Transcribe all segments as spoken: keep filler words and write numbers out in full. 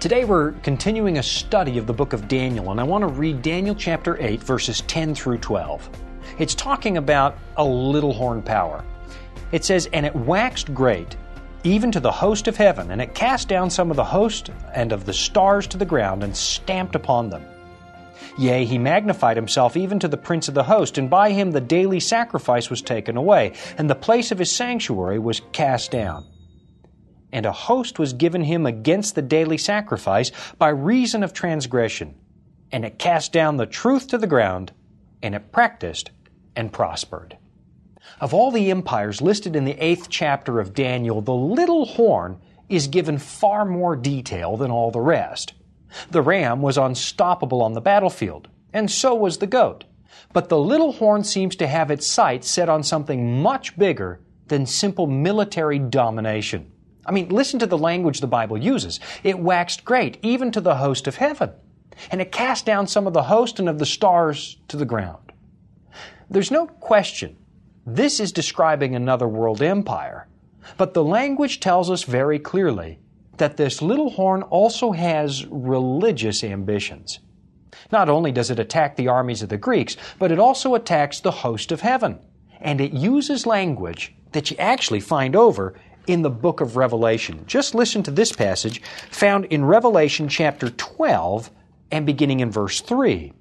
Today we're continuing a study of the book of Daniel, and I want to read Daniel chapter eight, verses ten through twelve. It's talking about a little horn power. It says, "And it waxed great, even to the host of heaven, and it cast down some of the host and of the stars to the ground, and stamped upon them. Yea, he magnified himself even to the prince of the host, and by him the daily sacrifice was taken away, and the place of his sanctuary was cast down. And a host was given him against the daily sacrifice by reason of transgression. And it cast down the truth to the ground, and it practiced and prospered." Of all the empires listed in the eighth chapter of Daniel, the little horn is given far more detail than all the rest. The ram was unstoppable on the battlefield, and so was the goat. But the little horn seems to have its sights set on something much bigger than simple military domination. I mean, listen to the language the Bible uses. It waxed great, even to the host of heaven, and it cast down some of the host and of the stars to the ground. There's no question this is describing another world empire, but the language tells us very clearly that this little horn also has religious ambitions. Not only does it attack the armies of the Greeks, but it also attacks the host of heaven, and it uses language that you actually find over in the book of Revelation. Just listen to this passage found in Revelation chapter twelve and beginning in verse three.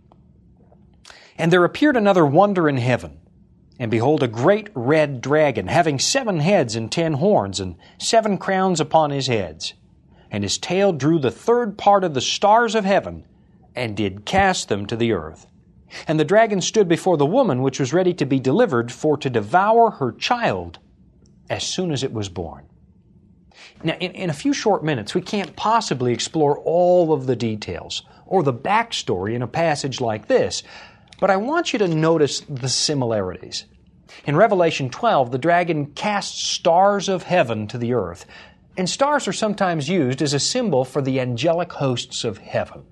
"And there appeared another wonder in heaven, and behold, a great red dragon, having seven heads and ten horns, and seven crowns upon his heads. And his tail drew the third part of the stars of heaven, and did cast them to the earth. And the dragon stood before the woman which was ready to be delivered, for to devour her child as soon as it was born." Now, in, in a few short minutes, we can't possibly explore all of the details or the backstory in a passage like this, but I want you to notice the similarities. In Revelation twelve, the dragon casts stars of heaven to the earth, and stars are sometimes used as a symbol for the angelic hosts of heaven.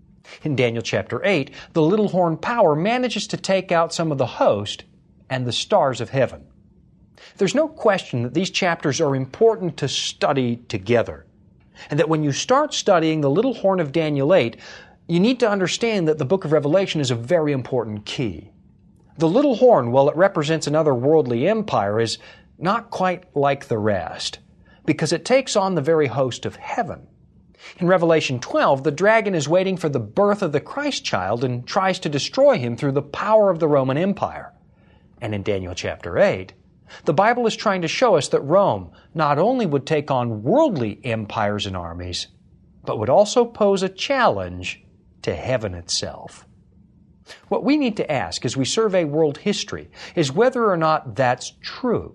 In Daniel chapter eight, the little horn power manages to take out some of the host and the stars of heaven. There's no question that these chapters are important to study together, and that when you start studying the little horn of Daniel eight, you need to understand that the book of Revelation is a very important key. The little horn, while it represents another worldly empire, is not quite like the rest, because it takes on the very host of heaven. In Revelation twelve, the dragon is waiting for the birth of the Christ child and tries to destroy him through the power of the Roman Empire. And in Daniel chapter eight, the Bible is trying to show us that Rome not only would take on worldly empires and armies, but would also pose a challenge to heaven itself. What we need to ask as we survey world history is whether or not that's true.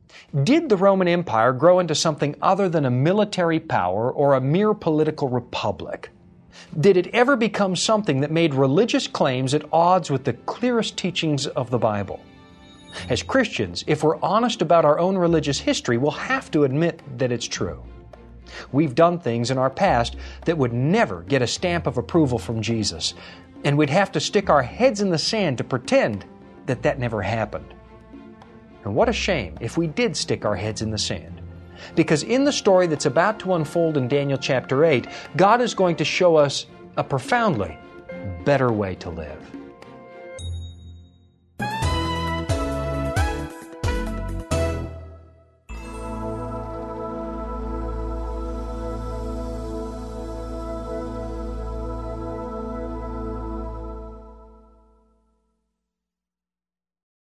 Did the Roman Empire grow into something other than a military power or a mere political republic? Did it ever become something that made religious claims at odds with the clearest teachings of the Bible? As Christians, if we're honest about our own religious history, we'll have to admit that it's true. We've done things in our past that would never get a stamp of approval from Jesus, and we'd have to stick our heads in the sand to pretend that that never happened. And what a shame if we did stick our heads in the sand. Because in the story that's about to unfold in Daniel chapter eight, God is going to show us a profoundly better way to live.